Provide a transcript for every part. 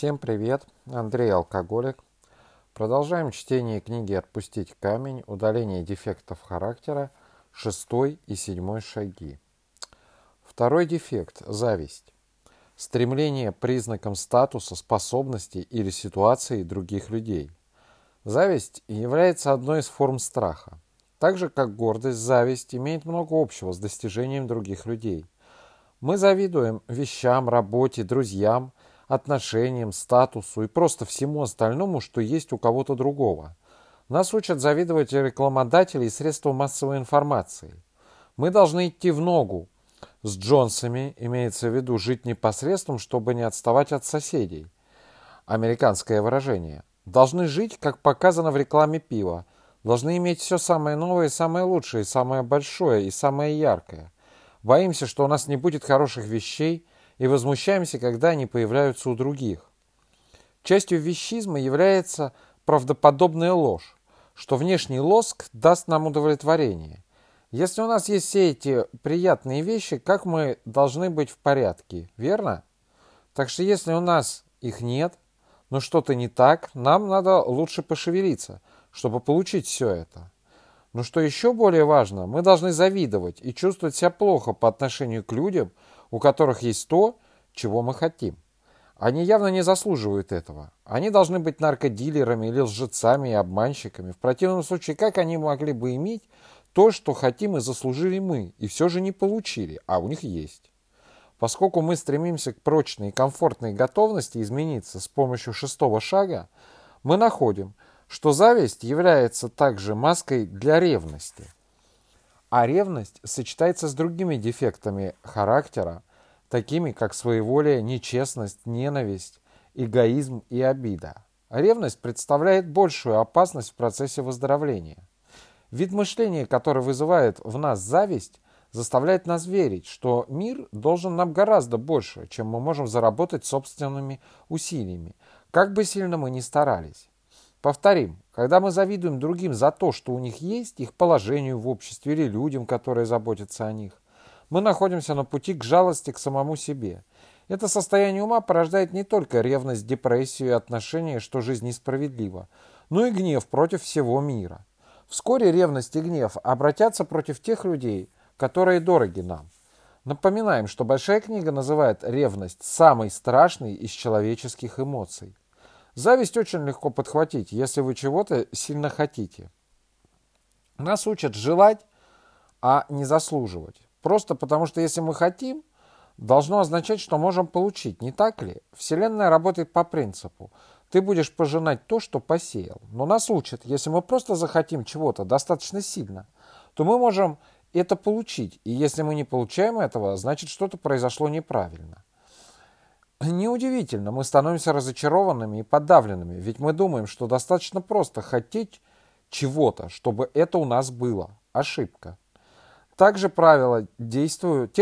Всем привет, Андрей Алкоголик. Продолжаем чтение книги «Отпустить камень. Удаление дефектов характера. 6 и 7 шаги». Второй дефект – зависть. Стремление к признакам статуса, способностей или ситуации других людей. Зависть является одной из форм страха. Так же, как гордость, зависть имеет много общего с достижением других людей. Мы завидуем вещам, работе, друзьям, отношениям, статусу и просто всему остальному, что есть у кого-то другого. Нас учат завидовать рекламодатели и средства массовой информации. Мы должны идти в ногу с Джонсами, имеется в виду жить непосредством, чтобы не отставать от соседей. Американское выражение. Должны жить, как показано в рекламе пива. Должны иметь все самое новое, самое лучшее, самое большое и самое яркое. Боимся, что у нас не будет хороших вещей, и возмущаемся, когда они появляются у других. Частью вещизма является правдоподобная ложь, что внешний лоск даст нам удовлетворение. Если у нас есть все эти приятные вещи, как мы должны быть в порядке, верно? Так что если у нас их нет, но что-то не так, нам надо лучше пошевелиться, чтобы получить все это. Но что еще более важно, мы должны завидовать и чувствовать себя плохо по отношению к людям, у которых есть то, чего мы хотим. Они явно не заслуживают этого. Они должны быть наркодилерами или лжецами и обманщиками. В противном случае, как они могли бы иметь то, что хотим и заслужили мы, и все же не получили, а у них есть? Поскольку мы стремимся к прочной и комфортной готовности измениться с помощью 6-го шага, мы находим, что зависть является также маской для ревности. А ревность сочетается с другими дефектами характера, такими как своеволие, нечестность, ненависть, эгоизм и обида. Ревность представляет большую опасность в процессе выздоровления. Вид мышления, который вызывает в нас зависть, заставляет нас верить, что мир должен нам гораздо больше, чем мы можем заработать собственными усилиями, как бы сильно мы ни старались. Повторим, когда мы завидуем другим за то, что у них есть, их положению в обществе или людям, которые заботятся о них, мы находимся на пути к жалости к самому себе. Это состояние ума порождает не только ревность, депрессию и отношение, что жизнь несправедлива, но и гнев против всего мира. Вскоре ревность и гнев обратятся против тех людей, которые дороги нам. Напоминаем, что Большая книга называет ревность самой страшной из человеческих эмоций. Зависть очень легко подхватить, если вы чего-то сильно хотите. Нас учат желать, а не заслуживать. Просто потому, что если мы хотим, должно означать, что можем получить, не так ли? Вселенная работает по принципу: ты будешь пожинать то, что посеял. Но нас учат, если мы просто захотим чего-то достаточно сильно, то мы можем это получить. И если мы не получаем этого, значит, что-то произошло неправильно. Неудивительно, мы становимся разочарованными и подавленными, ведь мы думаем, что достаточно просто хотеть чего-то, чтобы это у нас было. Ошибка. Те же правила действуют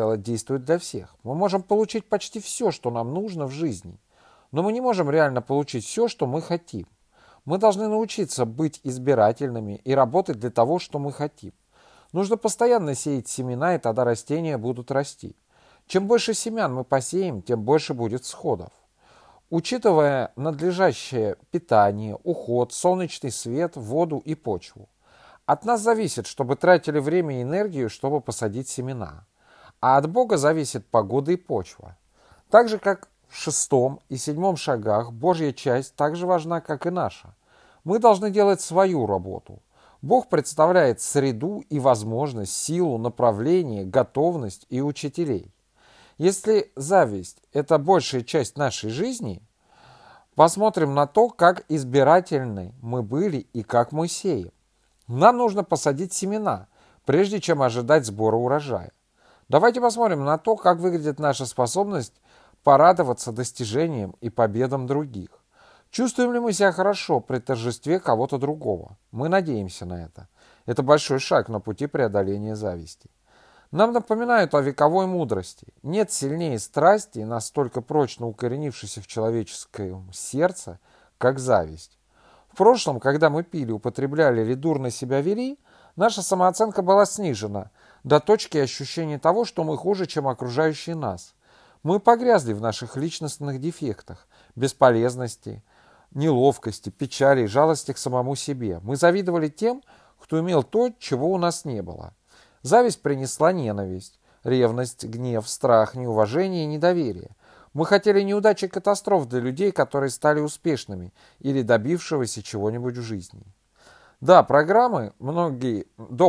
для всех. Мы можем получить почти все, что нам нужно в жизни, но мы не можем реально получить все, что мы хотим. Мы должны научиться быть избирательными и работать для того, что мы хотим. Нужно постоянно сеять семена, и тогда растения будут расти. Чем больше семян мы посеем, тем больше будет всходов. Учитывая надлежащее питание, уход, солнечный свет, воду и почву. От нас зависит, чтобы тратили время и энергию, чтобы посадить семена. А от Бога зависит погода и почва. Так же, как в 6-м и 7-м шагах, Божья часть так же важна, как и наша. Мы должны делать свою работу. Бог представляет среду и возможность, силу, направление, готовность и учителей. Если зависть – это большая часть нашей жизни, посмотрим на то, как избирательны мы были и как мы сеем. Нам нужно посадить семена, прежде чем ожидать сбора урожая. Давайте посмотрим на то, как выглядит наша способность порадоваться достижениям и победам других. Чувствуем ли мы себя хорошо при торжестве кого-то другого? Мы надеемся на это. Это большой шаг на пути преодоления зависти. Нам напоминают о вековой мудрости. Нет сильнее страсти, настолько прочно укоренившейся в человеческом сердце, как зависть. В прошлом, когда мы пили, употребляли или дурно себя вели, наша самооценка была снижена до точки ощущения того, что мы хуже, чем окружающие нас. Мы погрязли в наших личностных дефектах, бесполезности, неловкости, печали и жалости к самому себе. Мы завидовали тем, кто имел то, чего у нас не было. Зависть принесла ненависть, ревность, гнев, страх, неуважение и недоверие. Мы хотели неудач и катастроф для людей, которые стали успешными или добившегося чего-нибудь в жизни. До программы многие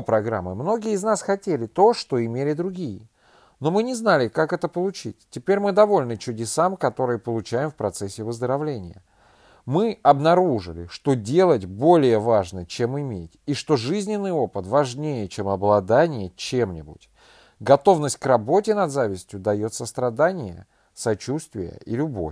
из нас хотели то, что имели другие. Но мы не знали, как это получить. Теперь мы довольны чудесам, которые получаем в процессе выздоровления. Мы обнаружили, что делать более важно, чем иметь, и что жизненный опыт важнее, чем обладание чем-нибудь. Готовность к работе над завистью дает сострадание, сочувствие и любовь.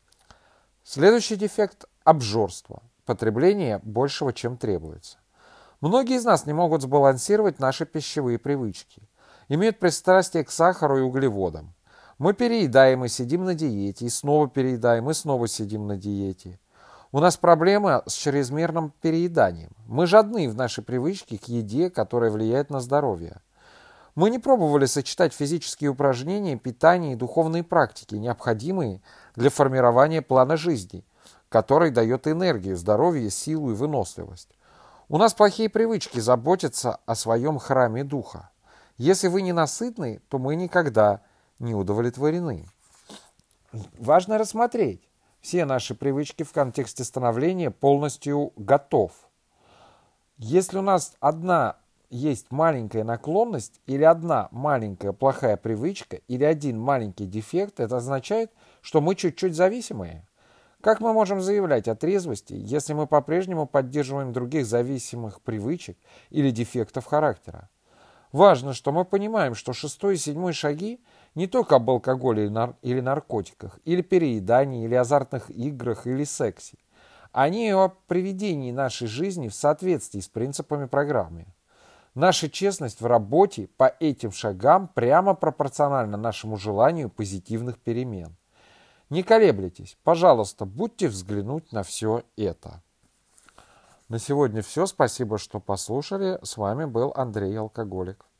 Следующий дефект – обжорство. Потребление большего, чем требуется. Многие из нас не могут сбалансировать наши пищевые привычки. Имеют пристрастие к сахару и углеводам. Мы переедаем и сидим на диете, и снова переедаем, и снова сидим на диете. У нас проблема с чрезмерным перееданием. Мы жадны в нашей привычке к еде, которая влияет на здоровье. Мы не пробовали сочетать физические упражнения, питание и духовные практики, необходимые для формирования плана жизни, который дает энергию, здоровье, силу и выносливость. У нас плохие привычки заботиться о своем храме духа. Если вы не насытны, то мы никогда не удовлетворены. Важно рассмотреть все наши привычки в контексте становления полностью готов. Если у нас одна есть маленькая наклонность, или одна маленькая плохая привычка, или один маленький дефект, это означает, что мы чуть-чуть зависимые. Как мы можем заявлять о трезвости, если мы по-прежнему поддерживаем других зависимых привычек или дефектов характера? Важно, что мы понимаем, что 6 и 7 шаги не только об алкоголе или наркотиках, или переедании, или азартных играх, или сексе. Они о приведении нашей жизни в соответствии с принципами программы. Наша честность в работе по этим шагам прямо пропорциональна нашему желанию позитивных перемен. Не колеблйтесь, пожалуйста, будьте взглянуть на все это. На сегодня все. Спасибо, что послушали. С вами был Андрей Алкоголик.